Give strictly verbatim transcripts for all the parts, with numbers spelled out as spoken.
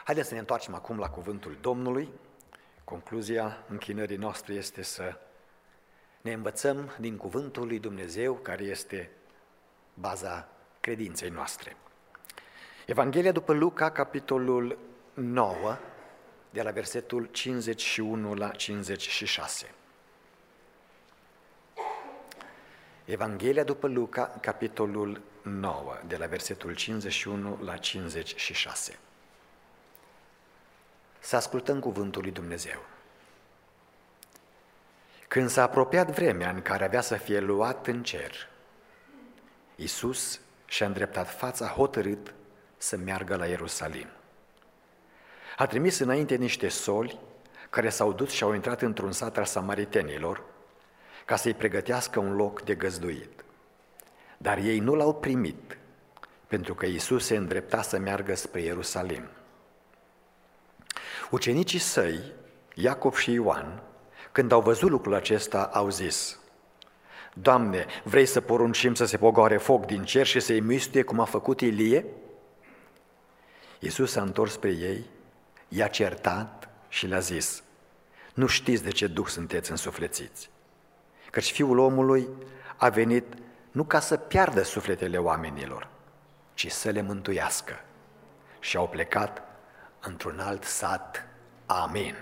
Haideți să ne întoarcem acum la cuvântul Domnului. Concluzia închinării noastre este să ne învățăm din cuvântul lui Dumnezeu, care este baza credinței noastre. Evanghelia după Luca, capitolul nouă, de la versetul cincizeci și unu la cincizeci și șase. Evanghelia după Luca, capitolul nouă, de la versetul cincizeci și unu la cincizeci și șase. Să ascultăm cuvântul lui Dumnezeu. Când s-a apropiat vremea în care avea să fie luat în cer, Iisus și-a îndreptat fața hotărât să meargă la Ierusalim. A trimis înainte niște soli care s-au dus și au intrat într-un sat al samaritenilor ca să-i pregătească un loc de găzduit. Dar ei nu l-au primit, pentru că Iisus se îndrepta să meargă spre Ierusalim. Ucenicii săi, Iacov și Ioan, când au văzut lucrul acesta, au zis: Doamne, vrei să poruncim să se pogoare foc din cer și să-i mistuie cum a făcut Ilie? Iisus s-a întors spre ei, i-a certat și le-a zis: Nu știți de ce duh sunteți însuflețiți, căci Fiul omului a venit nu ca să piardă sufletele oamenilor, ci să le mântuiască. Și au plecat într-un alt sat. Amin.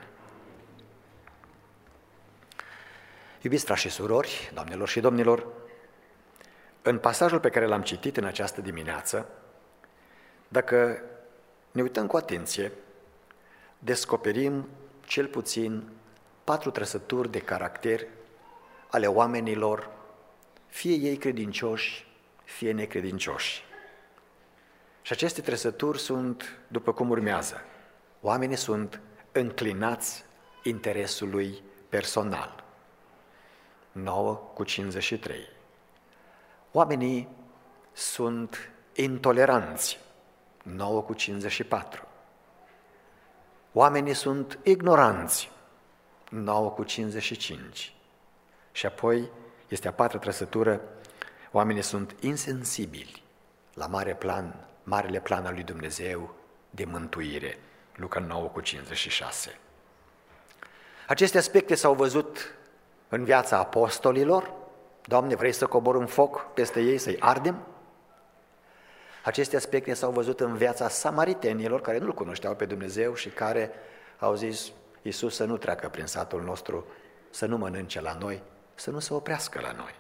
Iubiți frați și surori, doamnelor și domnilor, în pasajul pe care l-am citit în această dimineață, dacă ne uităm cu atenție, descoperim cel puțin patru trăsături de caracter ale oamenilor, fie ei credincioși, fie necredincioși. Și aceste trăsături sunt după cum urmează. Oamenii sunt înclinați interesului personal. nouă cu cincizeci și trei. Oamenii sunt intoleranți. nouă cu cincizeci și patru. Oamenii sunt ignoranți. nouă cu cincizeci și cinci. Și apoi este a patra trăsătură: oamenii sunt insensibili la mare plan, marele plan al lui Dumnezeu de mântuire. Luca nouă cu cincizeci și șase. Aceste aspecte s-au văzut în viața apostolilor. Doamne, vrei să coborâm foc peste ei, să-i ardem? Aceste aspecte s-au văzut în viața samaritenilor, care nu-L cunoșteau pe Dumnezeu și care au zis: Iisus să nu treacă prin satul nostru, să nu mănânce la noi, să nu se oprească la noi.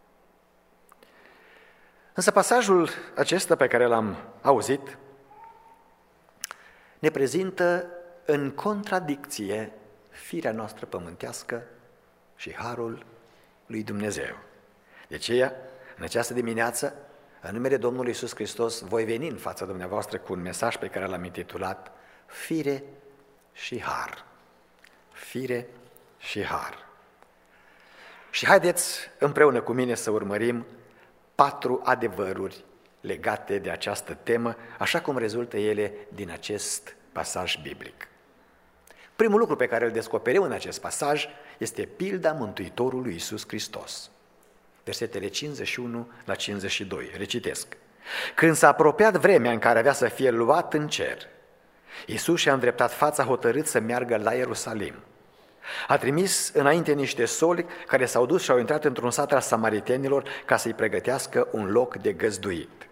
Însă pasajul acesta pe care l-am auzit ne prezintă în contradicție firea noastră pământească și harul lui Dumnezeu. De aceea, în această dimineață, în numele Domnului Iisus Hristos, voi veni în fața dumneavoastră cu un mesaj pe care l-am intitulat Fire și Har. Fire și Har. Și haideți împreună cu mine să urmărim patru adevăruri legate de această temă, așa cum rezultă ele din acest pasaj biblic. Primul lucru pe care îl descoperim în acest pasaj este pilda Mântuitorului Iisus Hristos. Versetele cincizeci și unu la cincizeci și doi. Recitesc. Când s-a apropiat vremea în care avea să fie luat în cer, Iisus și-a îndreptat fața hotărât să meargă la Ierusalim. A trimis înainte niște soli care s-au dus și au intrat într-un sat al samaritenilor ca să-i pregătească un loc de găzduit.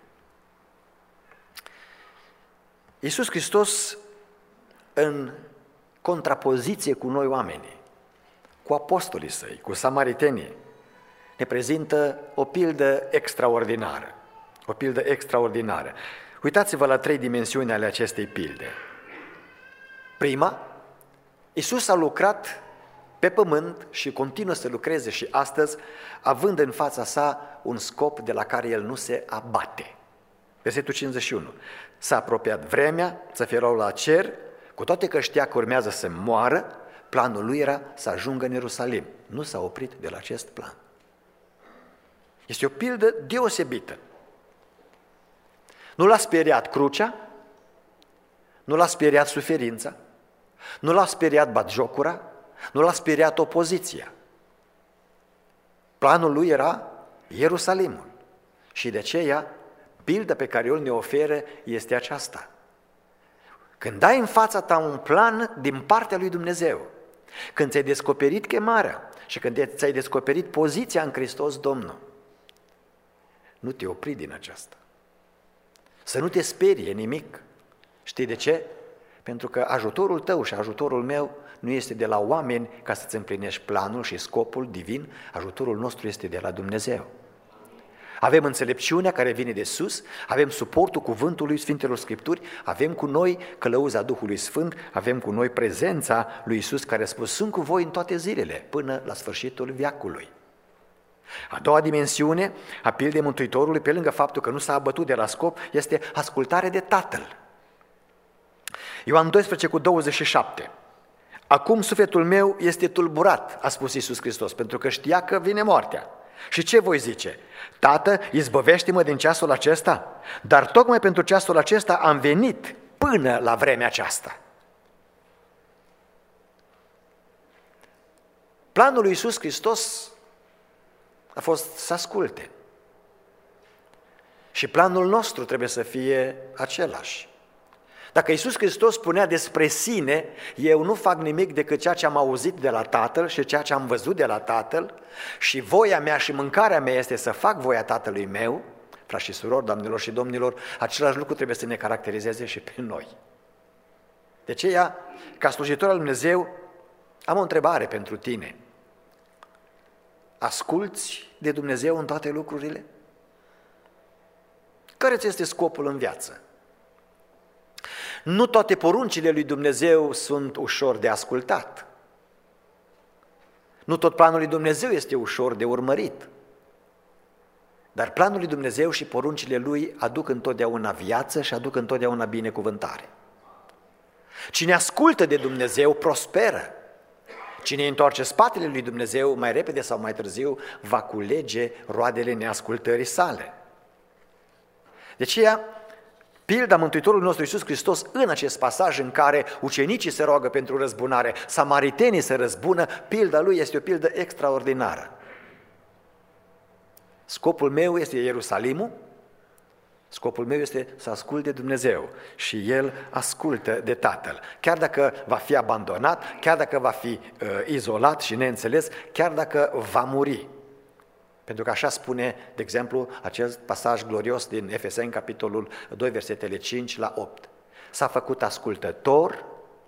Iisus Hristos, în contrapoziție cu noi oamenii, cu apostolii săi, cu samaritenii, ne prezintă o pildă extraordinară. O pildă extraordinară. Uitați-vă la trei dimensiuni ale acestei pilde. Prima, Iisus a lucrat pe pământ și continuă să lucreze și astăzi, având în fața sa un scop de la care el nu se abate. Versetul cincizeci și unu. S-a apropiat vremea să fie luat la cer, cu toate că știa că urmează să moară, planul lui era să ajungă în Ierusalim. Nu s-a oprit de la acest plan. Este o pildă deosebită. Nu l-a speriat crucea, nu l-a speriat suferința, nu l-a speriat batjocura, nu l-a speriat opoziția. Planul lui era Ierusalimul. Și de aceea, pilda pe care el ne oferă este aceasta. Când ai în fața ta un plan din partea lui Dumnezeu, când ți-ai descoperit chemarea și când ți-ai descoperit poziția în Hristos Domnul, nu te opri din aceasta. Să nu te sperie nimic. Știi de ce? Pentru că ajutorul tău și ajutorul meu nu este de la oameni ca să-ți împlinești planul și scopul divin, ajutorul nostru este de la Dumnezeu. Avem înțelepciunea care vine de sus, avem suportul cuvântului Sfintelor Scripturi, avem cu noi călăuza Duhului Sfânt, avem cu noi prezența lui Iisus care a spus, sunt cu voi în toate zilele, până la sfârșitul veacului. A doua dimensiune a pildei Mântuitorului, pe lângă faptul că nu s-a abătut de la scop, este ascultare de Tatăl. Ioan doisprezece cu douăzeci și șapte. Acum sufletul meu este tulburat, a spus Iisus Hristos, pentru că știa că vine moartea. Și ce voi zice? Tată, izbăvește-mă din ceasul acesta? Dar tocmai pentru ceasul acesta am venit până la vremea aceasta. Planul lui Iisus Hristos a fost să asculte. Și planul nostru trebuie să fie același. Dacă Iisus Hristos spunea despre sine, eu nu fac nimic decât ceea ce am auzit de la Tatăl și ceea ce am văzut de la Tatăl și voia mea și mâncarea mea este să fac voia Tatălui meu, frați și surori, doamnelor și domnilor, același lucru trebuie să ne caracterizeze și pe noi. De aceea, ca slujitor al Dumnezeu, am o întrebare pentru tine. Asculți de Dumnezeu în toate lucrurile? Care ți este scopul în viață? Nu toate poruncile lui Dumnezeu sunt ușor de ascultat. Nu tot planul lui Dumnezeu este ușor de urmărit. Dar planul lui Dumnezeu și poruncile lui aduc întotdeauna viață și aduc întotdeauna binecuvântare. Cine ascultă de Dumnezeu prosperă. Cine întoarce spatele lui Dumnezeu, mai repede sau mai târziu, va culege roadele neascultării sale. De aceea, pilda Mântuitorului nostru Iisus Hristos în acest pasaj în care ucenicii se roagă pentru răzbunare, samaritenii se răzbună, pilda lui este o pildă extraordinară. Scopul meu este Ierusalimul, scopul meu este să ascult de Dumnezeu și El ascultă de Tatăl. Chiar dacă va fi abandonat, chiar dacă va fi uh, izolat și neînțeles, chiar dacă va muri. Pentru că așa spune, de exemplu, acest pasaj glorios din Efeseni, capitolul doi, versetele cinci la opt. S-a făcut ascultător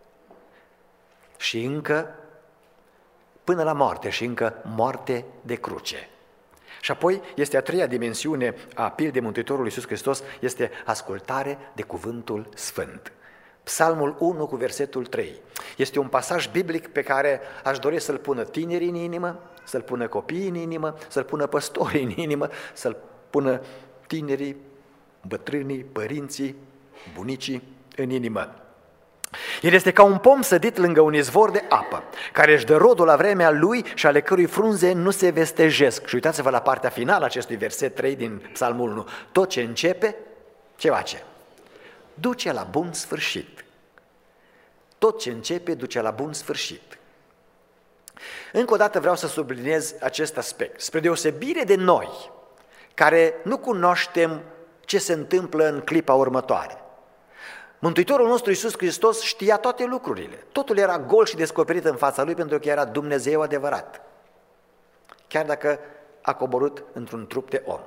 și încă până la moarte și încă moarte de cruce. Și apoi este a treia dimensiune a pildei Mântuitorului Iisus Hristos, este ascultare de cuvântul sfânt. Psalmul unu cu versetul trei. Este un pasaj biblic pe care aș dori să-l pună tinerii în inimă, să-l pună copiii în inimă, să-l pună păstorii în inimă, să-l pună tinerii, bătrânii, părinții, bunicii în inimă. El este ca un pom sădit lângă un izvor de apă, care își dă rodul la vremea lui și ale cărui frunze nu se vestejesc. Și uitați-vă la partea finală acestui verset trei din Psalmul unu. Tot ce începe, ce face? Duce la bun sfârșit. Tot ce începe, duce la bun sfârșit. Încă o dată vreau să subliniez acest aspect. Spre deosebire de noi, care nu cunoaștem ce se întâmplă în clipa următoare. Mântuitorul nostru Iisus Hristos știa toate lucrurile. Totul era gol și descoperit în fața Lui pentru că era Dumnezeu adevărat. Chiar dacă a coborât într-un trup de om.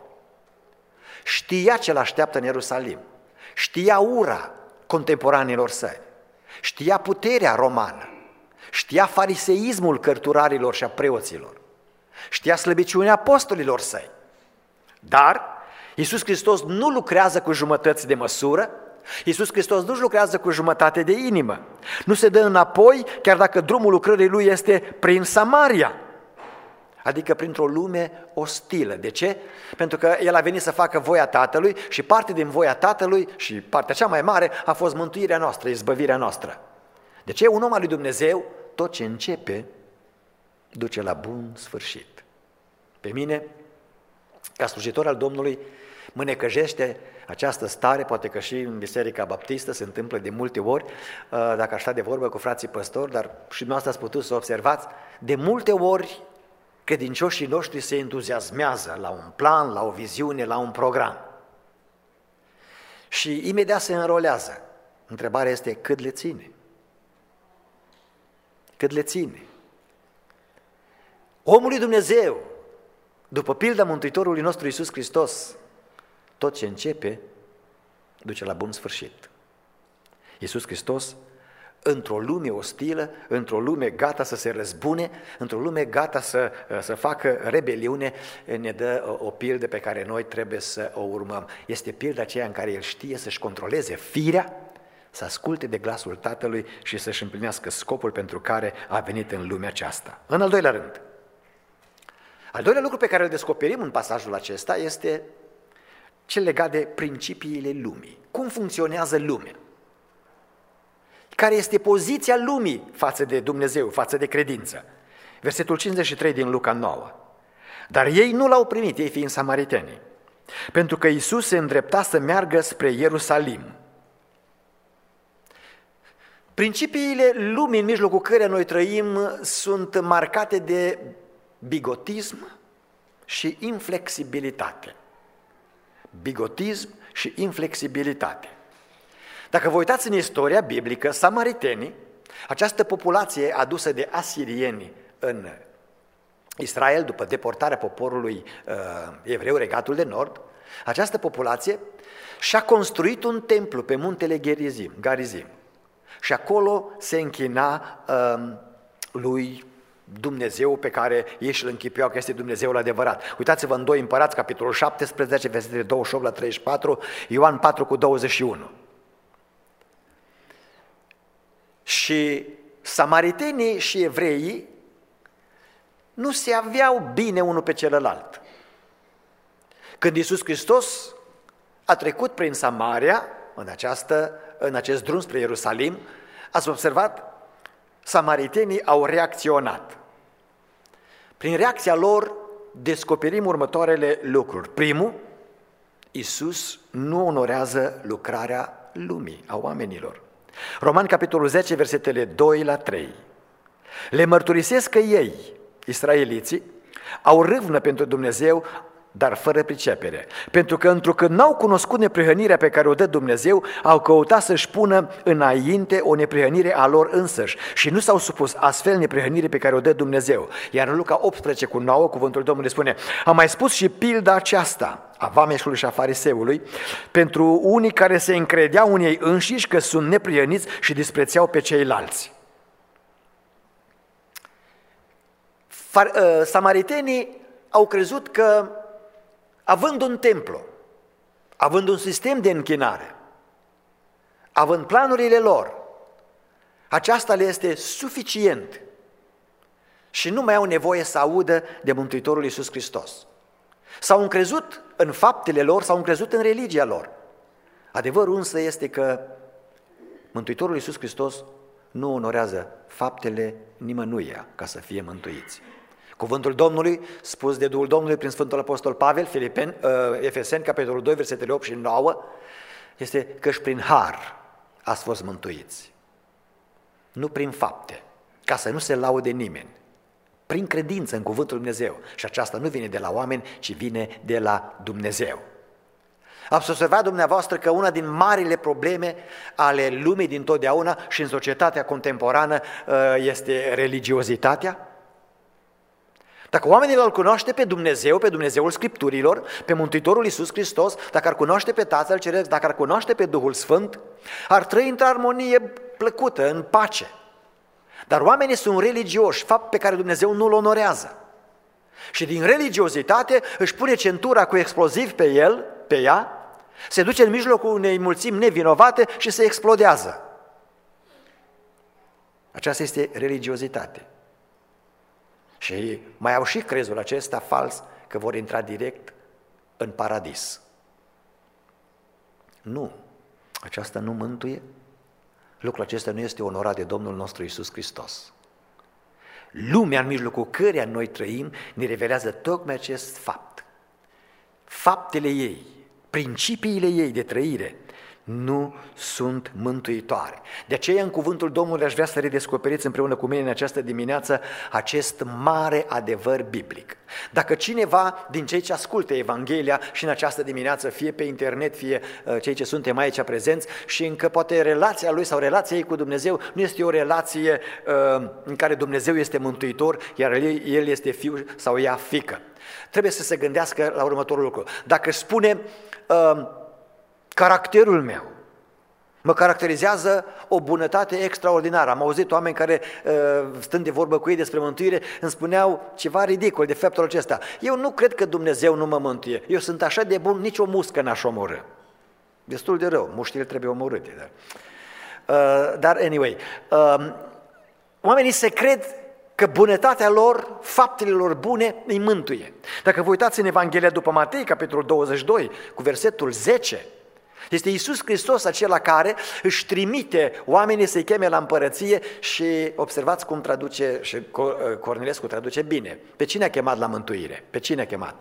Știa ce l-așteaptă în Ierusalim. Știa ura contemporanilor săi. Știa puterea romană. Știa fariseismul cărturarilor și a preoților. Știa slăbiciunea apostolilor săi. Dar Iisus Hristos nu lucrează cu jumătăți de măsură, Iisus Hristos nu lucrează cu jumătate de inimă. Nu se dă înapoi, chiar dacă drumul lucrării Lui este prin Samaria, adică printr-o lume ostilă. De ce? Pentru că El a venit să facă voia Tatălui și parte din voia Tatălui și partea cea mai mare a fost mântuirea noastră, izbăvirea noastră. De ce? Un om al lui Dumnezeu, tot ce începe, duce la bun sfârșit. Pe mine, ca slujitor al Domnului, mă necăjește această stare, poate că și în Biserica Baptistă se întâmplă de multe ori, dacă aș sta de vorbă cu frații păstori, dar și dumneavoastră ați putut să observați, de multe ori credincioșii noștri se entuziasmează la un plan, la o viziune, la un program. Și imediat se înrolează. Întrebarea este cât le ține? Cât le ține? Omul lui Dumnezeu, după pilda Mântuitorului nostru Iisus Hristos, tot ce începe, duce la bun sfârșit. Iisus Hristos, într-o lume ostilă, într-o lume gata să se răzbune, într-o lume gata să, să facă rebeliune, ne dă o, o pildă pe care noi trebuie să o urmăm. Este pilda aceea în care El știe să-și controleze firea, să asculte de glasul Tatălui și să-și împlinească scopul pentru care a venit în lumea aceasta. În al doilea rând, al doilea lucru pe care îl descoperim în pasajul acesta este cel legat de principiile lumii. Cum funcționează lumea? Care este poziția lumii față de Dumnezeu, față de credință? Versetul cincizeci și trei din Luca nouă. Dar ei nu l-au primit, ei fiind samariteni, pentru că Iisus se îndrepta să meargă spre Ierusalim. Principiile lumii în mijlocul căreia noi trăim sunt marcate de bigotism și inflexibilitate. Bigotism și inflexibilitate. Dacă vă uitați în istoria biblică, samaritenii, această populație adusă de asirieni în Israel după deportarea poporului uh, evreu, Regatul de Nord, această populație și-a construit un templu pe muntele Gerizim, Garizim și acolo se închina uh, lui Dumnezeu pe care ei și-l închipuiau că este Dumnezeul adevărat. Uitați-vă în doi Împărați, capitolul șaptesprezece, versetele douăzeci și opt la treizeci și patru, Ioan patru cu douăzeci și unu. Și samaritenii și evreii nu se aveau bine unul pe celălalt. Când Iisus Hristos a trecut prin Samaria, în, această, în acest drum spre Ierusalim, ați observat, samaritenii au reacționat. Prin reacția lor descoperim următoarele lucruri. Primul, Iisus nu onorează lucrarea lumii, a oamenilor. Romani, capitolul zece, versetele doi la trei. Le mărturisesc că ei, israeliții, au râvnă pentru Dumnezeu, dar fără pricepere. Pentru că întrucât n-au cunoscut neprihănirea pe care o dă Dumnezeu, au căutat să-și pună înainte o neprihănire a lor însăși și nu s-au supus astfel neprihănirii pe care o dă Dumnezeu. Iar în Luca optsprezece cu nouă, cuvântul Domnului spune: am mai spus și pilda aceasta a vameșului și a fariseului pentru unii care se încredeau în ei înșiși că sunt neprihăniți și disprețeau pe ceilalți. Far, uh, samaritenii au crezut că având un templu, având un sistem de închinare, având planurile lor, aceasta le este suficient și nu mai au nevoie să audă de Mântuitorul Iisus Hristos. S-au încrezut în faptele lor, s-au încrezut în religia lor. Adevărul însă este că Mântuitorul Iisus Hristos nu onorează faptele nimănuia ca să fie mântuiți. Cuvântul Domnului, spus de Duhul Domnului prin Sfântul Apostol Pavel, Filipeni, Efeseni, capitolul doi, versetele opt și nouă, este că-și prin har ați fost mântuiți. Nu prin fapte, ca să nu se laude nimeni. Prin credință în Cuvântul Dumnezeu. Și aceasta nu vine de la oameni, ci vine de la Dumnezeu. Ați observat dumneavoastră că una din marile probleme ale lumii dintotdeauna și în societatea contemporană este religiozitatea? Dacă oamenii îl cunoaște pe Dumnezeu, pe Dumnezeul Scripturilor, pe Mântuitorul Iisus Hristos, dacă ar cunoaște pe Tatăl Ceresc, dacă ar cunoaște pe Duhul Sfânt, ar trăi într-o armonie plăcută, în pace. Dar oamenii sunt religioși, fapt pe care Dumnezeu nu-l onorează. Și din religiozitate își pune centura cu exploziv pe el, pe ea, se duce în mijlocul unei mulțimi nevinovate și se explodează. Aceasta este religiozitate. Și mai au și crezul acesta fals că vor intra direct în paradis. Nu, aceasta nu mântuie. Lucrul acesta nu este onorat de Domnul nostru Iisus Hristos. Lumea în mijlocul căreia noi trăim ne revelează tocmai acest fapt. Faptele ei, principiile ei de trăire nu sunt mântuitoare. De aceea în cuvântul Domnului aș vrea să redescoperiți împreună cu mine în această dimineață acest mare adevăr biblic. Dacă cineva din cei ce ascultă Evanghelia și în această dimineață, fie pe internet, fie uh, cei ce suntem aici prezenți și încă poate relația lui sau relația ei cu Dumnezeu nu este o relație uh, în care Dumnezeu este mântuitor, iar El este fiu sau ea fiică. Trebuie să se gândească la următorul lucru. Dacă spune uh, caracterul meu mă caracterizează o bunătate extraordinară. Am auzit oameni care, stând de vorbă cu ei despre mântuire, îmi spuneau ceva ridicol de faptul acesta. Eu nu cred că Dumnezeu nu mă mântuie. Eu sunt așa de bun, nici o muscă n-aș omorâ. Destul de rău, muștile trebuie omorâte. Dar, uh, dar anyway, uh, oamenii se cred că bunătatea lor, faptele lor bune îi mântuie. Dacă vă uitați în Evanghelia după Matei, capitolul douăzeci și doi, cu versetul zece, este Iisus Hristos acela care își trimite oamenii să-i cheme la împărăție și observați cum traduce, și Cornilescu traduce bine. Pe cine a chemat la mântuire? Pe cine a chemat?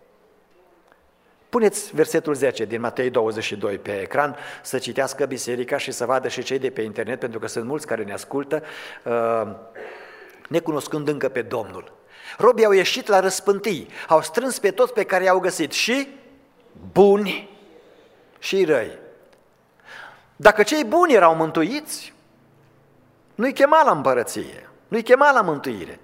Puneți versetul zece din Matei douăzeci și doi pe ecran, să citească biserica și să vadă și cei de pe internet, pentru că sunt mulți care ne ascultă, necunoscând încă pe Domnul. Robii au ieșit la răspântii, au strâns pe toți pe care i-au găsit, și buni și răi. Dacă cei buni erau mântuiți, nu-i chema la împărăție, nu-i chema la mântuire.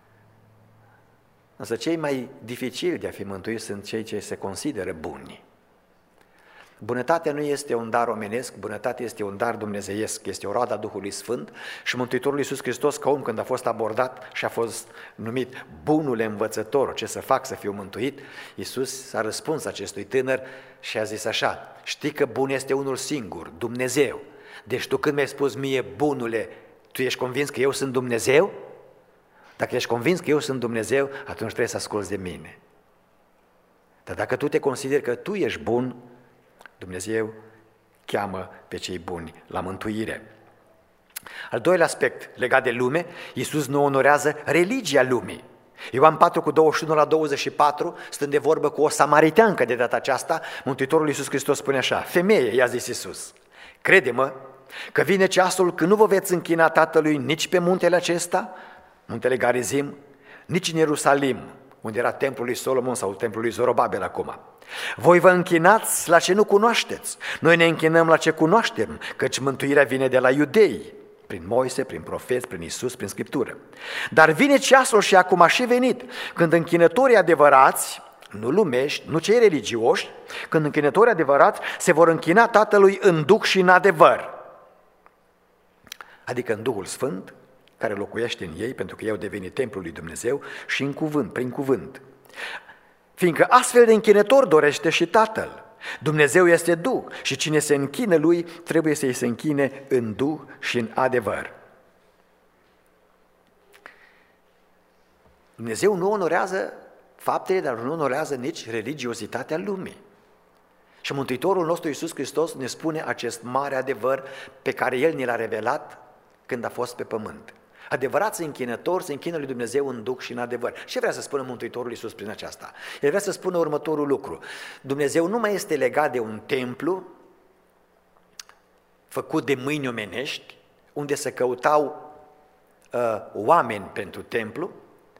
Însă cei mai dificili de a fi mântuiți sunt cei ce se consideră buni. Bunătatea nu este un dar omenesc, bunătatea este un dar dumnezeiesc, este o roadă a Duhului Sfânt și Mântuitorul Iisus Hristos, ca om, când a fost abordat și a fost numit bunul învățător, ce să fac să fiu mântuit, Iisus a răspuns acestui tânăr și a zis așa: știi că bun este unul singur, Dumnezeu. Deci tu când mi-ai spus mie, bunule, tu ești convins că eu sunt Dumnezeu? Dacă ești convins că eu sunt Dumnezeu, atunci trebuie să asculți de mine. Dar dacă tu te consideri că tu ești bun, Dumnezeu cheamă pe cei buni la mântuire. Al doilea aspect legat de lume, Iisus nu onorează religia lumii. Ioan patru cu douăzeci și unu la douăzeci și patru, stând de vorbă cu o samariteancă de data aceasta, Mântuitorul Iisus Hristos spune așa: femeie, i-a zis Iisus, crede-mă că vine ceasul când nu vă veți închina Tatălui nici pe muntele acesta, muntele Garizim, nici în Ierusalim, unde era templul lui Solomon sau templul lui Zorobabel acum. Voi vă închinați la ce nu cunoașteți. Noi ne închinăm la ce cunoaștem, căci mântuirea vine de la iudei, prin Moise, prin profeți, prin Iisus, prin Scriptură. Dar vine ceasul și acum a și venit, când închinătorii adevărați, nu lumești, nu cei religioși, când închinătorii adevărați se vor închina Tatălui în Duh și în adevăr. Adică în Duhul Sfânt, care locuiește în ei, pentru că ei au devenit templul lui Dumnezeu, și în cuvânt, prin cuvânt. Fiindcă astfel de închinător dorește și Tatăl. Dumnezeu este Duh și cine se închină Lui trebuie să-i se închine în Duh și în adevăr. Dumnezeu nu onorează faptele, dar nu onorează nici religiozitatea lumii. Și Mântuitorul nostru Iisus Hristos ne spune acest mare adevăr pe care El ne l-a revelat când a fost pe pământ. Adevărați închinători se închină lui Dumnezeu în Duh și în adevăr. Ce vrea să spună Mântuitorul Iisus prin aceasta? El vrea să spună următorul lucru: Dumnezeu nu mai este legat de un templu făcut de mâini omenești, unde se căutau uh, oameni pentru templu,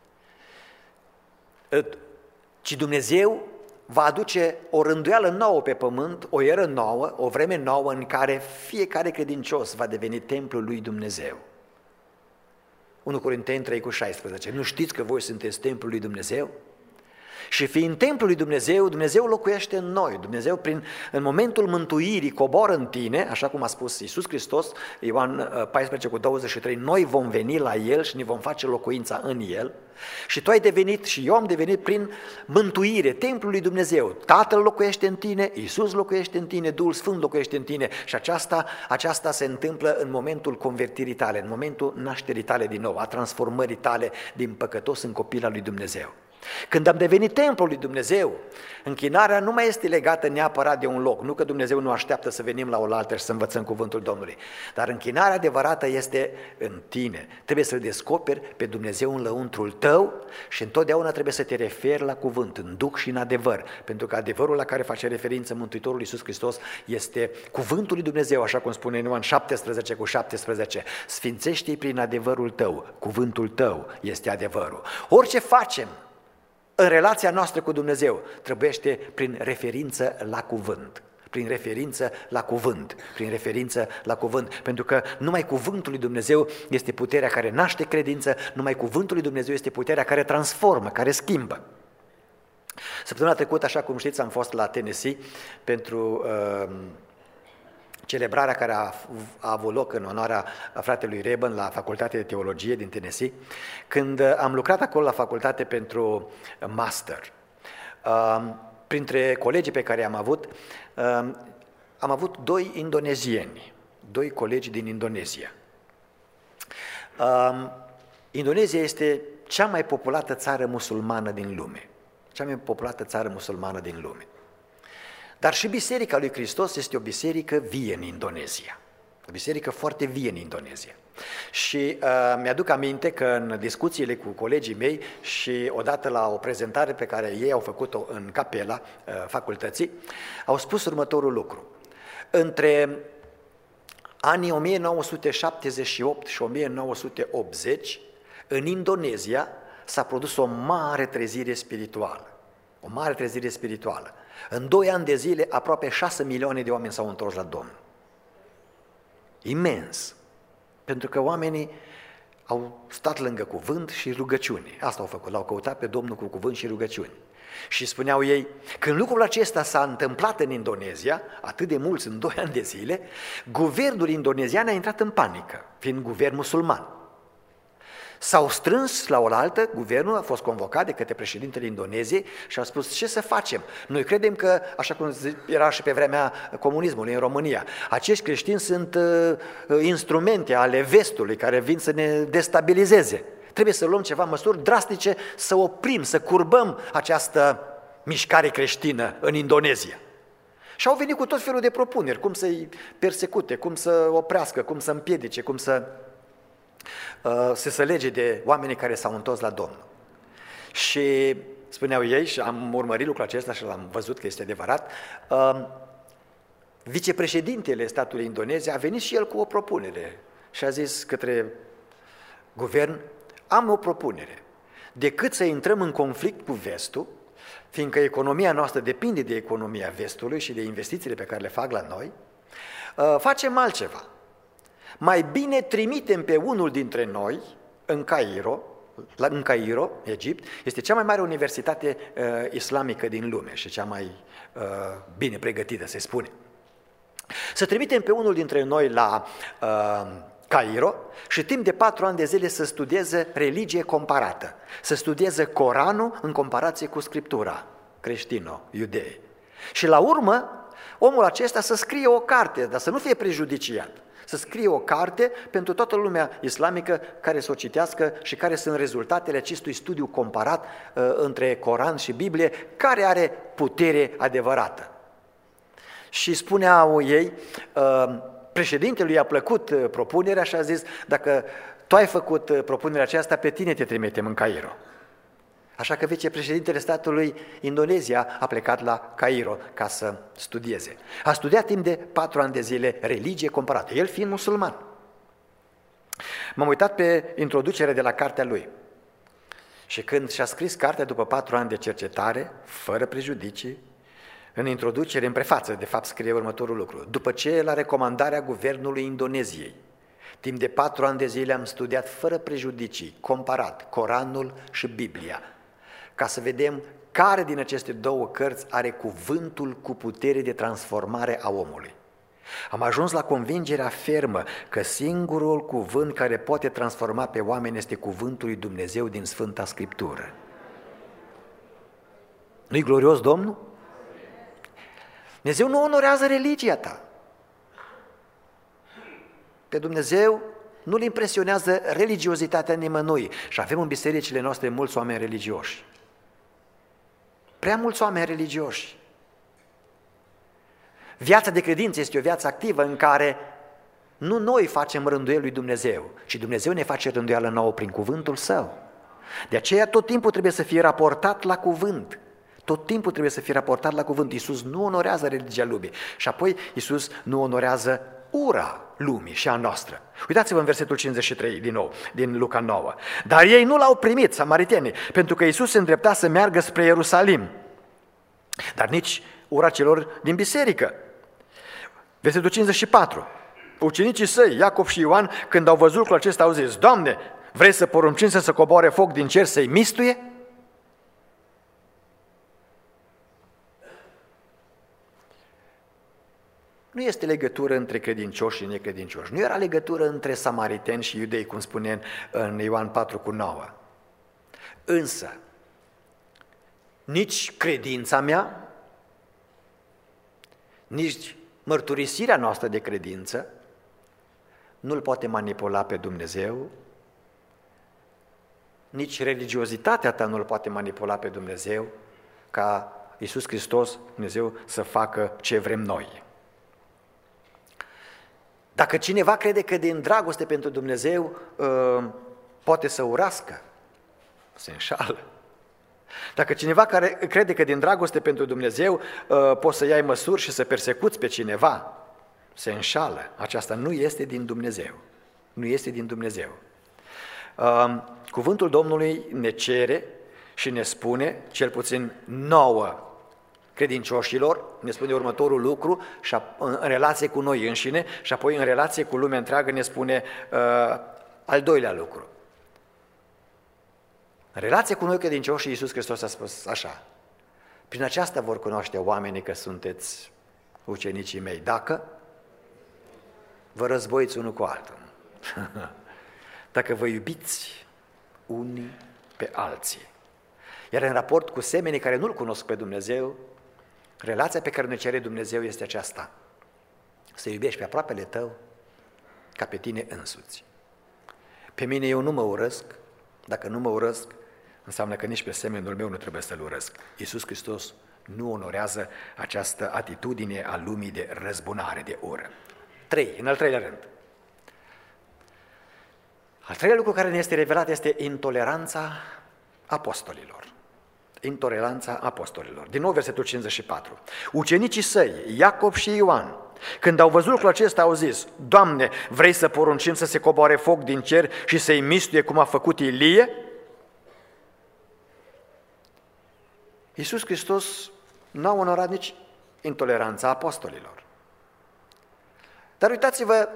ci Dumnezeu va aduce o rânduială nouă pe pământ, o eră nouă, o vreme nouă în care fiecare credincios va deveni templul lui Dumnezeu. unu Corinteni trei cu șaisprezece. Nu știți că voi sunteți templul lui Dumnezeu? Și fiind templul lui Dumnezeu, Dumnezeu locuiește în noi. Dumnezeu, prin, în momentul mântuirii, coboară în tine, așa cum a spus Iisus Hristos, Ioan paisprezece cu douăzeci și trei, noi vom veni la El și ne vom face locuința în El. Și tu ai devenit, și eu am devenit prin mântuire, templul lui Dumnezeu. Tatăl locuiește în tine, Iisus locuiește în tine, Duhul Sfânt locuiește în tine și aceasta, aceasta se întâmplă în momentul convertirii tale, în momentul nașterii tale din nou, a transformării tale din păcătos în copil al lui Dumnezeu. Când am devenit templul lui Dumnezeu, închinarea nu mai este legată neapărat de un loc, nu că Dumnezeu nu așteaptă să venim la oaltă și să învățăm cuvântul Domnului, dar închinarea adevărată este în tine. Trebuie să-L descoperi pe Dumnezeu în lăuntrul tău și întotdeauna trebuie să te referi la cuvânt, în duh și în adevăr, pentru că adevărul la care face referință Mântuitorul Iisus Hristos este cuvântul lui Dumnezeu, așa cum spune în Ioan șaptesprezece cu șaptesprezece, sfințește-i prin adevărul tău, cuvântul tău este adevărul. Orice facem în relația noastră cu Dumnezeu trebuiește prin referință la cuvânt, prin referință la cuvânt, prin referință la cuvânt, pentru că numai cuvântul lui Dumnezeu este puterea care naște credință, numai cuvântul lui Dumnezeu este puterea care transformă, care schimbă. Săptămâna trecută, așa cum știți, am fost la Tennessee pentru uh, celebrarea care a, a avut loc în onoarea fratelui Reben la Facultatea de Teologie din Tennessee, când am lucrat acolo la facultate pentru master. Printre colegii pe care am avut, am avut doi indonezieni, doi colegi din Indonezia. Indonezia este cea mai populată țară musulmană din lume, cea mai populată țară musulmană din lume. Dar și Biserica lui Hristos este o biserică vie în Indonezia, o biserică foarte vie în Indonezia. Și uh, mi-aduc aminte că în discuțiile cu colegii mei și odată la o prezentare pe care ei au făcut-o în capela uh, facultății, au spus următorul lucru. Între anii o mie nouă sute șaptezeci și opt și o mie nouă sute optzeci, în Indonezia s-a produs o mare trezire spirituală, o mare trezire spirituală. În doi ani de zile, aproape șase milioane de oameni s-au întors la Domnul. Imens! Pentru că oamenii au stat lângă cuvânt și rugăciune. Asta au făcut, l-au căutat pe Domnul cu cuvânt și rugăciuni. Și spuneau ei, când lucrul acesta s-a întâmplat în Indonezia, atât de mulți în doi ani de zile, guvernul indonezian a intrat în panică, fiind guvern musulman. S-au strâns la oaltă, guvernul a fost convocat de către președintele Indoneziei și a spus, ce să facem? Noi credem că, așa cum era și pe vremea comunismului în România, acești creștini sunt uh, instrumente ale vestului care vin să ne destabilizeze. Trebuie să luăm ceva măsuri drastice, să oprim, să curbăm această mișcare creștină în Indonezia. Și au venit cu tot felul de propuneri, cum să-i persecute, cum să oprească, cum să împiedice, cum să... să se lege de oamenii care s-au întors la Domnul. Și spuneau ei, și am urmărit lucrul acesta și l-am văzut că este adevărat, vicepreședintele statului Indonezia a venit și el cu o propunere și a zis către guvern, am o propunere, decât să intrăm în conflict cu vestul, fiindcă economia noastră depinde de economia vestului și de investițiile pe care le fac la noi, facem altceva. Mai bine trimitem pe unul dintre noi în Cairo, în Cairo, Egipt, este cea mai mare universitate uh, islamică din lume și cea mai uh, bine pregătită, se spune. Să trimitem pe unul dintre noi la uh, Cairo și timp de patru ani de zile să studieze religie comparată, să studieze Coranul în comparație cu Scriptura creștino-iudee. Și la urmă, omul acesta să scrie o carte, dar să nu fie prejudiciat, să scrie o carte pentru toată lumea islamică care să o citească și care sunt rezultatele acestui studiu comparat uh, între Coran și Biblie, care are putere adevărată. Și spuneau ei, uh, președintelui i-a plăcut uh, propunerea și a zis, dacă tu ai făcut uh, propunerea aceasta, pe tine te trimitem în Cairo. Așa că vicepreședintele statului Indonezia a plecat la Cairo ca să studieze. A studiat timp de patru ani de zile religie comparată, el fiind musulman. M-am uitat pe introducerea de la cartea lui și când și-a scris cartea după patru ani de cercetare, fără prejudicii, în introducere, în prefață, de fapt, scrie următorul lucru. După ce, la recomandarea guvernului Indoneziei, timp de patru ani de zile am studiat fără prejudicii, comparat Coranul și Biblia, ca să vedem care din aceste două cărți are cuvântul cu putere de transformare a omului. Am ajuns la convingerea fermă că singurul cuvânt care poate transforma pe oameni este cuvântul lui Dumnezeu din Sfânta Scriptură. Nu-i glorios Domnul? Dumnezeu nu onorează religia ta. Pe Dumnezeu nu-L impresionează religiozitatea nimănui și avem în bisericile noastre mulți oameni religioși. Prea mulți oameni religioși. Viața de credință este o viață activă în care nu noi facem rânduieli lui Dumnezeu, ci Dumnezeu ne face rânduială nouă prin cuvântul Său. De aceea tot timpul trebuie să fie raportat la cuvânt. Tot timpul trebuie să fie raportat la cuvânt. Iisus nu onorează religia lumii și apoi Iisus nu onorează ura lumii și a noastră. Uitați-vă în versetul cincizeci și trei din nou, din Luca nouă. Dar ei nu l-au primit, samaritenii, pentru că Iisus se îndrepta să meargă spre Ierusalim. Dar nici ura celor din biserică. Versetul cincizeci și patru. Ucenicii săi, Iacov și Ioan, când au văzut lucrul acesta, au zis: Doamne, vrei să poruncim să se coboare foc din cer să-i mistuie? Nu este legătură între credincioși și necredincioși. Nu era legătură între samariteni și iudei, cum spune în Ioan patru cu nouă. Însă, nici credința mea, nici mărturisirea noastră de credință nu-L poate manipula pe Dumnezeu, nici religiozitatea ta nu-L poate manipula pe Dumnezeu, ca Iisus Hristos, Dumnezeu, să facă ce vrem noi. Dacă cineva crede că din dragoste pentru Dumnezeu poate să urască, se înșală. Dacă cineva care crede că din dragoste pentru Dumnezeu poți să iei măsuri și să persecuți pe cineva, se înșală. Aceasta nu este din Dumnezeu. Nu este din Dumnezeu. Cuvântul Domnului ne cere și ne spune, cel puțin nouă credincioșilor, ne spune următorul lucru și în relație cu noi înșine și apoi în relație cu lumea întreagă ne spune uh, al doilea lucru. În relație cu noi credincioși, Iisus Hristos a spus așa: prin aceasta vor cunoaște oamenii că sunteți ucenicii mei, dacă vă războiți unul cu altul, dacă vă iubiți unii pe alții. Iar în raport cu semenii care nu-L cunosc pe Dumnezeu, relația pe care ne cere Dumnezeu este aceasta: să iubești pe aproapele tău ca pe tine însuți. Pe mine eu nu mă urăsc, dacă nu mă urăsc, înseamnă că nici pe semenul meu nu trebuie să-l urăsc. Iisus Hristos nu onorează această atitudine a lumii de răzbunare, de ură. Trei, în al treilea rând. Al treilea lucru care ne este revelat este intoleranța apostolilor. Intoleranța apostolilor. Din nou versetul cincizeci și patru. Ucenicii săi, Iacov și Ioan, când au văzut lucrul acesta, au zis: Doamne, vrei să poruncim să se coboare foc din cer și să-i mistuie cum a făcut Ilie? Iisus Hristos n-a onorat nici intoleranța apostolilor. Dar uitați-vă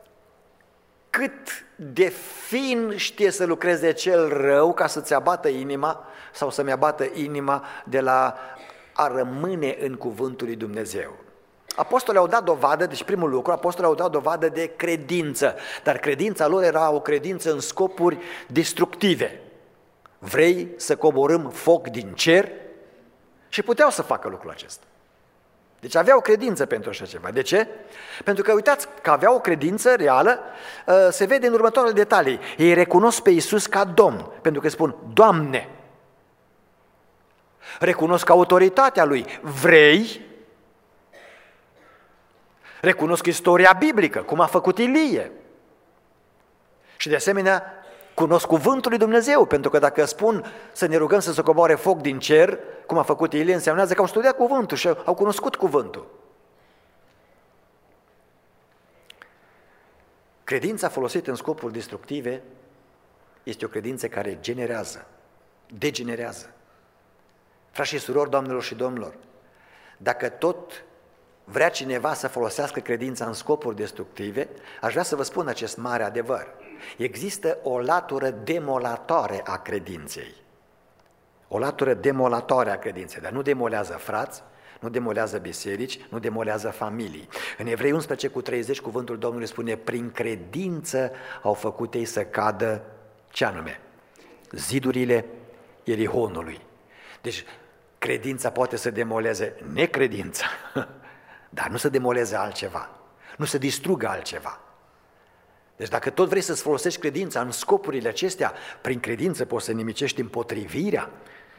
cât de fin știe să lucreze cel rău ca să-ți abată inima sau să-mi abată inima de la a rămâne în cuvântul lui Dumnezeu. Apostolii au dat dovadă, deci primul lucru, apostolii au dat dovadă de credință, dar credința lor era o credință în scopuri destructive. Vrei să coborâm foc din cer? Și puteau să facă lucrul acesta. Deci aveau credință pentru așa ceva. De ce? Pentru că uitați că aveau o credință reală, se vede în următoarele detalii. Ei recunosc pe Iisus ca Domn, pentru că spun: Doamne. Recunosc autoritatea Lui. Vrei? Recunosc istoria biblică, cum a făcut Ilie. Și de asemenea, cunosc cuvântul lui Dumnezeu, pentru că dacă spun să ne rugăm să se coboare foc din cer, cum a făcut Ilie, înseamnă că au studiat cuvântul și au cunoscut cuvântul. Credința folosită în scopuri destructive este o credință care generează, degenerează. Frați și surori, doamnelor și domnilor, dacă tot vrea cineva să folosească credința în scopuri destructive, aș vrea să vă spun acest mare adevăr. Există o latură demolatoare a credinței. O latură demolatoare a credinței, dar nu demolează frați, nu demolează biserici, nu demolează familii. În Evrei unsprezece cu treizeci, cuvântul Domnului spune: prin credință au făcut ei să cadă, ce anume? Zidurile Ierihonului. Deci credința poate să demoleze necredința, dar nu să demoleze altceva, nu să distrugă altceva. Deci dacă tot vrei să-ți folosești credința în scopurile acestea, prin credință poți să nimicești împotrivirea,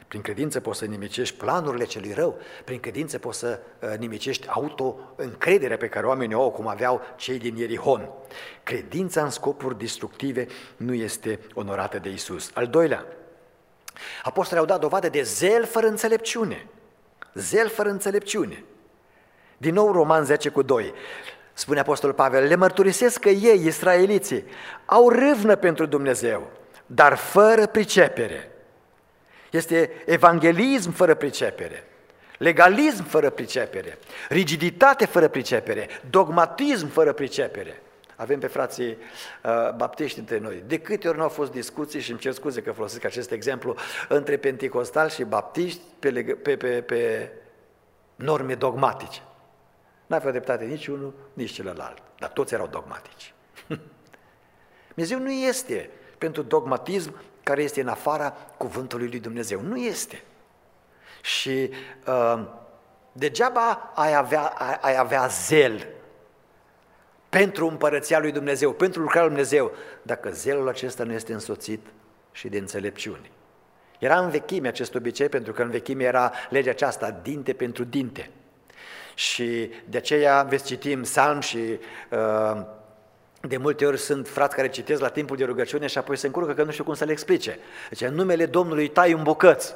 Prin credință poți să nimicești planurile celui rău, prin credință poți să nimicești auto-încrederea pe care oamenii o au, cum aveau cei din Ierihon. Credința în scopuri destructive nu este onorată de Iisus. Al doilea, apostolii au dat dovadă de zel fără înțelepciune. Zel fără înțelepciune. Din nou Roman zece cu doi. Spune apostolul Pavel, le mărturisesc că ei, israeliții, au râvnă pentru Dumnezeu, dar fără pricepere. Este evanghelism fără pricepere, legalism fără pricepere, rigiditate fără pricepere, dogmatism fără pricepere. Avem pe frații uh, baptiști între noi. De câte ori nu au fost discuții, și îmi cer scuze că folosesc acest exemplu, între penticostali și baptiști pe, pe, pe, pe norme dogmatice. N-aveau dreptate nici unul, nici celălalt, dar toți erau dogmatici. Dumnezeu nu este pentru dogmatism care este în afara cuvântului lui Dumnezeu. Nu este. Și uh, degeaba ai avea, ai, ai avea zel pentru împărăția lui Dumnezeu, pentru lucrarea lui Dumnezeu, dacă zelul acesta nu este însoțit și de înțelepciune. Era în vechime acest obicei, pentru că în vechime era legea aceasta, dinte pentru dinte. Și de aceea veți citi în psalm și uh, de multe ori sunt frați care citesc la timpul de rugăciune și apoi se încurcă că nu știu cum să le explice. Deci în numele Domnului tai un bucăț.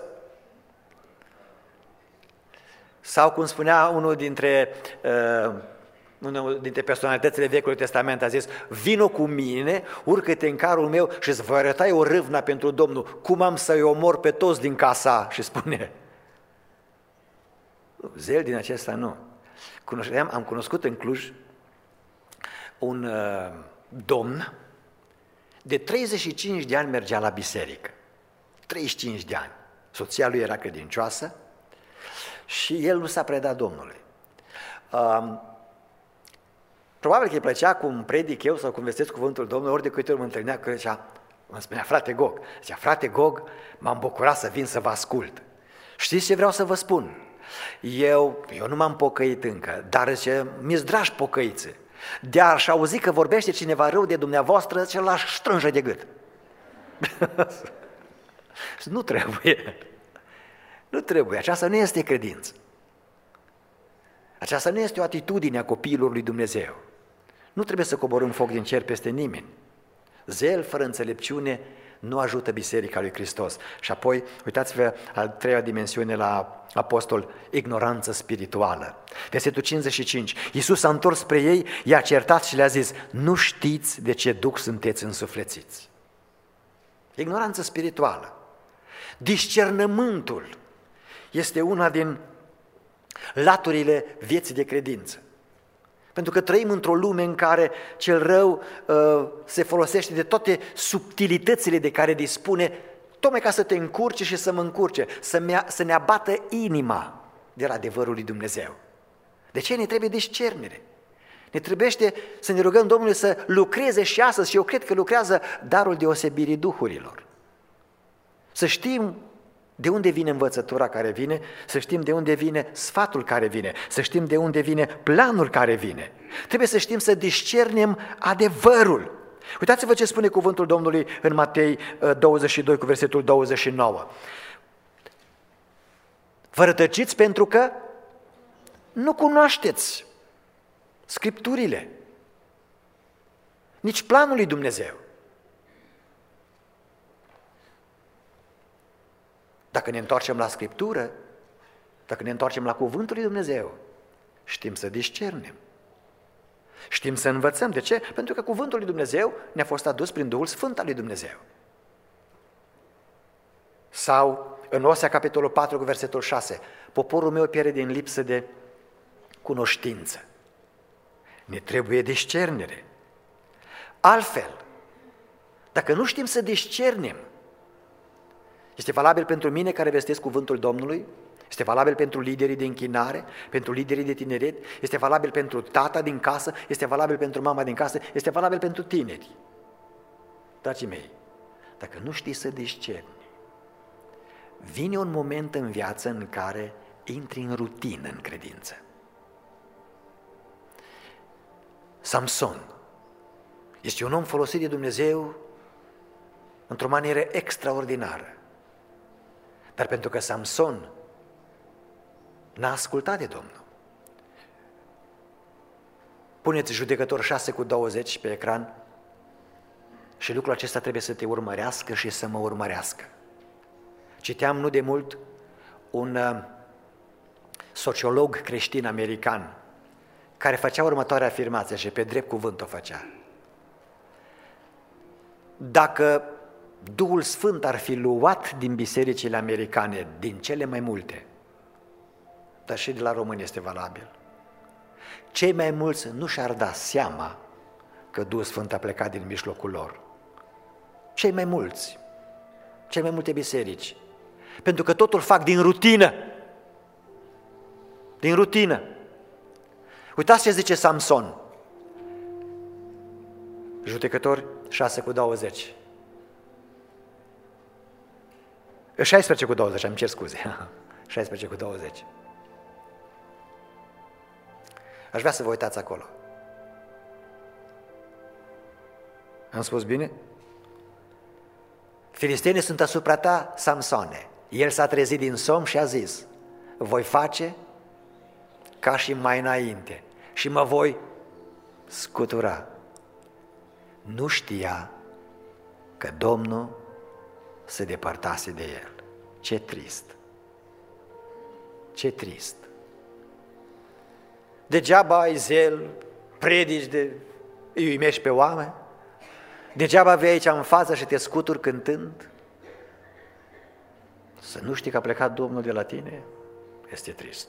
Sau cum spunea unul dintre, uh, unul dintre personalitățile Vechiului Testament, a zis, vino cu mine, urcă-te în carul meu și îți voi arăta o râvna pentru Domnul, cum am să-i omor pe toți din casa. Și spune, zel din acesta nu. Cunoșteam, am cunoscut în Cluj un uh, domn de treizeci și cinci de ani mergea la biserică. treizeci și cinci de ani. Soția lui era credincioasă și el nu s-a predat Domnului. Uh, probabil că îi plăcea cum predic eu sau cum vestesc cuvântul Domnului, ori de câte ori mă întâlnea, că zicea, mă spunea, frate Gog, zicea, frate Gog, m-am bucurat să vin să vă ascult. Știți ce vreau să vă spun? Eu, eu nu m-am pocăit încă, dar zice, mi-s dragi pocăițe. De-ar și auzi că vorbește cineva rău de dumneavoastră, ce l-aș strânge de gât. Nu trebuie. Nu trebuie. Aceasta nu este credință. Aceasta nu este o atitudine a copiilor lui Dumnezeu. Nu trebuie să coborâm foc din cer peste nimeni. Zel fără înțelepciune nu ajută Biserica lui Hristos. Și apoi, uitați-vă al treia dimensiune la apostol, ignoranță spirituală. Versetul cincizeci și cinci. Iisus s-a întors spre ei, i-a certat și le-a zis, nu știți de ce duc sunteți însuflețiți. Ignoranță spirituală. Discernământul este una din laturile vieții de credință. Pentru că trăim într-o lume în care cel rău uh, se folosește de toate subtilitățile de care dispune, tocmai ca să te încurce și să mă încurce, să, să ne abată inima de la adevărul lui Dumnezeu. De ce ne trebuie discernere? Ne trebuiește să ne rugăm Domnului să lucreze și astăzi, și eu cred că lucrează darul deosebirii duhurilor. Să știm de unde vine învățătura care vine, să știm de unde vine sfatul care vine, să știm de unde vine planul care vine. Trebuie să știm să discernem adevărul. Uitați-vă ce spune cuvântul Domnului în Matei douăzeci și doi cu versetul douăzeci și nouă. Vă rătăciți pentru că nu cunoașteți Scripturile, nici planul lui Dumnezeu. Dacă ne întoarcem la Scriptură, dacă ne întoarcem la cuvântul lui Dumnezeu, știm să discernem. Știm să învățăm. De ce? Pentru că cuvântul lui Dumnezeu ne-a fost adus prin Duhul Sfânt al lui Dumnezeu. Sau în Osea, capitolul patru, cu versetul șase, poporul meu pierde din lipsă de cunoștință. Ne trebuie discernere. Altfel, dacă nu știm să discernem, este valabil pentru mine care vestesc cuvântul Domnului, este valabil pentru liderii de închinare, pentru liderii de tineret, este valabil pentru tata din casă, este valabil pentru mama din casă, este valabil pentru tineri. Dragii mei, dacă nu știi să discerni, vine un moment în viață în care intri în rutină în credință. Samson este un om folosit de Dumnezeu într-o manieră extraordinară. Dar pentru că Samson n-a ascultat de Domnul. Puneți Judecător șase cu douăzeci pe ecran și lucrul acesta trebuie să te urmărească și să mă urmărească. Citeam nu de mult un uh, sociolog creștin american care făcea următoarea afirmație și pe drept cuvânt o făcea. Dacă Duhul Sfânt ar fi luat din bisericile americane, din cele mai multe, dar și de la români este valabil, cei mai mulți nu și-ar da seama că Duhul Sfânt a plecat din mijlocul lor. Cei mai mulți, cei mai multe biserici, pentru că totul fac din rutină, din rutină. Uitați ce zice Samson, Judecători șase cu douăzeci. șaisprezece cu douăzeci, îmi cer scuze. șaisprezece cu douăzeci. Aș vrea să vă uitați acolo. Am spus bine? Filistenii sunt asupra ta, Samsone. El s-a trezit din somn și a zis, voi face ca și mai înainte și mă voi scutura. Nu știa că Domnul se depărtase de el. Ce trist! Ce trist! Degeaba ai zel, predici, de, îi uimești pe oameni, degeaba vei aici în față și te scuturi cântând. Să nu știi că a plecat Domnul de la tine, este trist.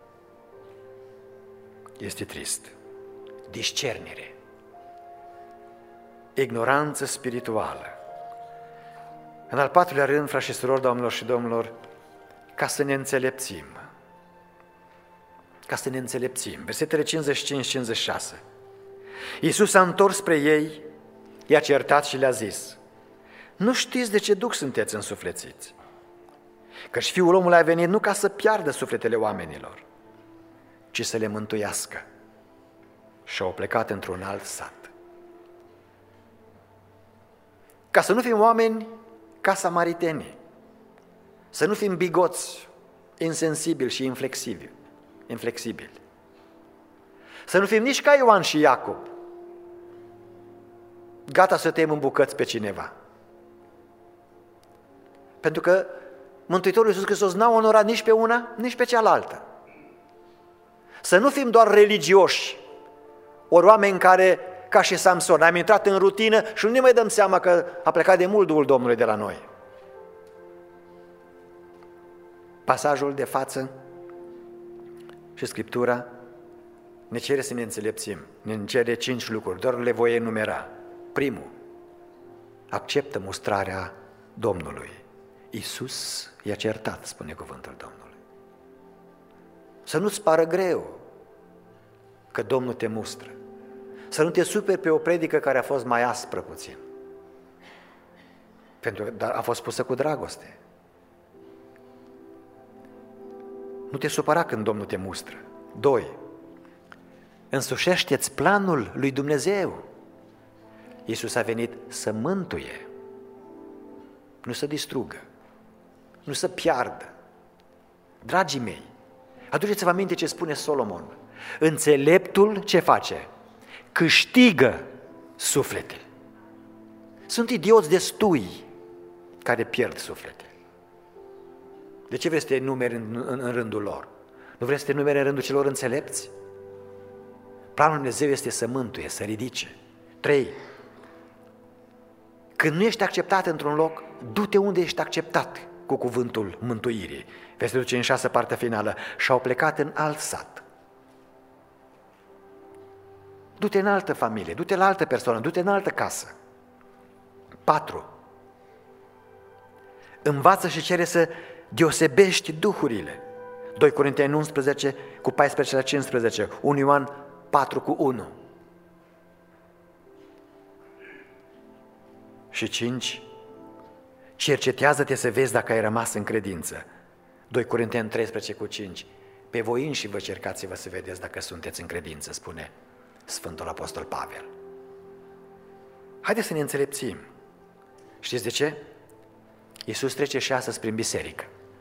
Este trist. Discernere. Ignoranță spirituală. În al patrulea rând, frați și surori, doamnelor și domnilor, ca să ne înțelepțim. Ca să ne înțelepțim. Versetele cincizeci și cinci cincizeci și șase. Iisus s-a întors spre ei, i-a certat și le-a zis, nu știți de ce duc sunteți însuflețiți? Căci Fiul omului a venit nu ca să piardă sufletele oamenilor, ci să le mântuiască. Și au plecat într-un alt sat. Ca să nu fim oameni ca samaritenii, să nu fim bigoți, insensibili și inflexibili, inflexibili. Să nu fim nici ca Ioan și Iacob, gata să tăiem în bucăți pe cineva. Pentru că Mântuitorul Iisus Hristos n-a onorat nici pe una, nici pe cealaltă. Să nu fim doar religioși, ori oameni care, ca și Samson, am intrat în rutină și nu ne mai dăm seama că a plecat de mult Duhul Domnului de la noi. Pasajul de față și Scriptura ne cere să ne înțelepțim, ne cere cinci lucruri, doar le voi enumera. Primul, acceptă mustrarea Domnului. Iisus i-a certat, spune cuvântul Domnului. Să nu-ți pară greu că Domnul te mustră. Să nu te superi pe o predică care a fost mai aspră puțin. Pentru că a fost pusă cu dragoste. Nu te supăra când Domnul te mustră. Doi, însușește-ți planul lui Dumnezeu. Iisus a venit să mântuie, nu să distrugă, nu să piardă. Dragii mei, aduceți-vă aminte ce spune Solomon. Înțeleptul ce face? Câștigă suflete. Sunt idioți destui care pierd suflete. De ce vrei să te numeri în, în, în rândul lor? Nu vrei să te numeri în rândul celor înțelepți? Planul lui Dumnezeu este să mântuie, să ridice. Trei. Când nu ești acceptat într-un loc, du-te unde ești acceptat cu cuvântul mântuirii. Versetul cincizeci și șase, partea finală. Și-au plecat în alt sat. Du-te în altă familie, du-te la altă persoană, du-te în altă casă. Patru. Învață și cere să deosebești duhurile. doi Corinteni unsprezece cu paisprezece la cincisprezece, unu Ioan patru cu unu. Și cinci. Cercetează-te să vezi dacă ai rămas în credință. doi Corinteni treisprezece cu cinci. Pe voi înși vă cercați-vă să vedeți dacă sunteți în credință, spune Sfântul Apostol Pavel. Haideți să ne înțelepțim. Știți de ce? Iisus trece și astăzi prin biserică.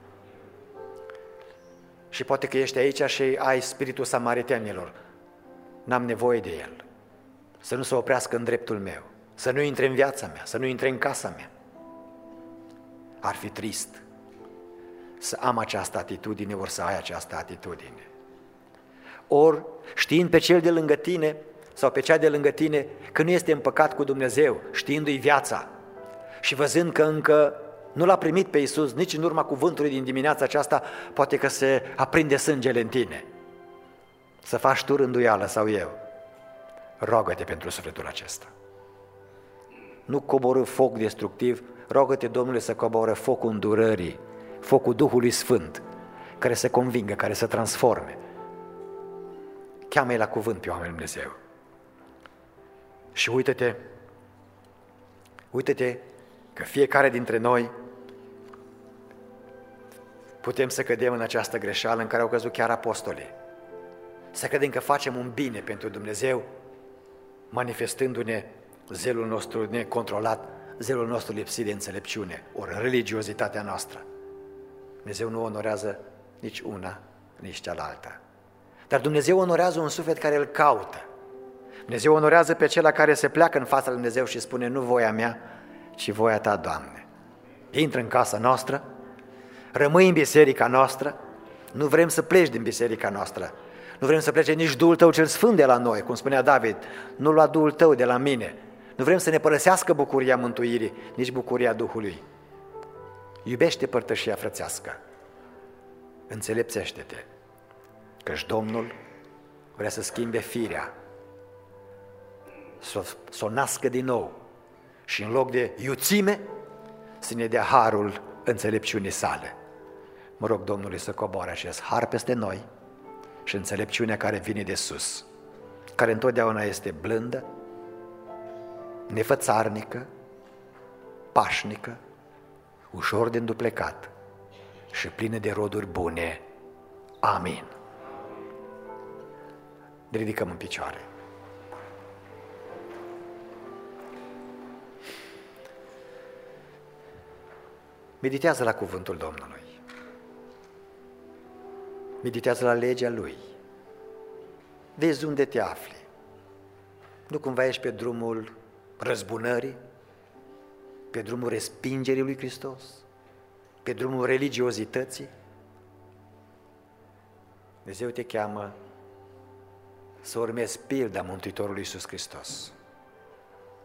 Și poate că ești aici și ai spiritul samaritenilor. N-am nevoie de el. Să nu se oprească în dreptul meu, să nu intre în viața mea, să nu intre în casa mea. Ar fi trist să am această atitudine, ori să ai această atitudine. Ori știind pe cel de lângă tine sau pe cea de lângă tine că nu este în păcat cu Dumnezeu, știindu-i viața și văzând că încă nu l-a primit pe Iisus nici în urma cuvântului din dimineața aceasta, poate că se aprinde sângele în tine. Să faci tu rânduială sau eu. Roagă-te pentru sufletul acesta. Nu coborî foc destructiv, roagă-te, Domnule, să coboră focul îndurării, focul Duhului Sfânt, care să convingă, care să transforme. Cheamă-i la cuvânt pe oamenii Lui Dumnezeu. Și uită-te, uită-te că fiecare dintre noi putem să cădem în această greșeală în care au căzut chiar apostolii. Să credem că facem un bine pentru Dumnezeu, manifestându-ne zelul nostru necontrolat, zelul nostru lipsit de înțelepciune, ori religiozitatea noastră. Dumnezeu nu onorează nici una, nici cealaltă. Dar Dumnezeu onorează un suflet care îl caută. Dumnezeu onorează pe acela care se pleacă în fața lui Dumnezeu și spune: nu voia mea, ci voia ta, Doamne. Intră în casa noastră, rămâi în biserica noastră, nu vrem să pleci din biserica noastră, nu vrem să plece nici Duhul Tău cel Sfânt de la noi, cum spunea David, nu lua Duhul Tău de la mine, nu vrem să ne părăsească bucuria mântuirii, nici bucuria Duhului. Iubește părtășia frățească, înțelepțește-te, căci Domnul vrea să schimbe firea, să, să o nască din nou și în loc de iuțime să ne dea harul înțelepciunii sale. Mă rog Domnului să coboare acest har peste noi și înțelepciunea care vine de sus, care întotdeauna este blândă, nefățarnică, pașnică, ușor de înduplecat și plină de roduri bune. Amin. Ne ridicăm în picioare. Meditează la cuvântul Domnului. Meditează la legea Lui. Vezi unde te afli. Nu cumva ești pe drumul răzbunării, pe drumul respingerii lui Hristos, pe drumul religiozității. Dumnezeu te cheamă să urmezi pilda Mântuitorului Iisus Hristos.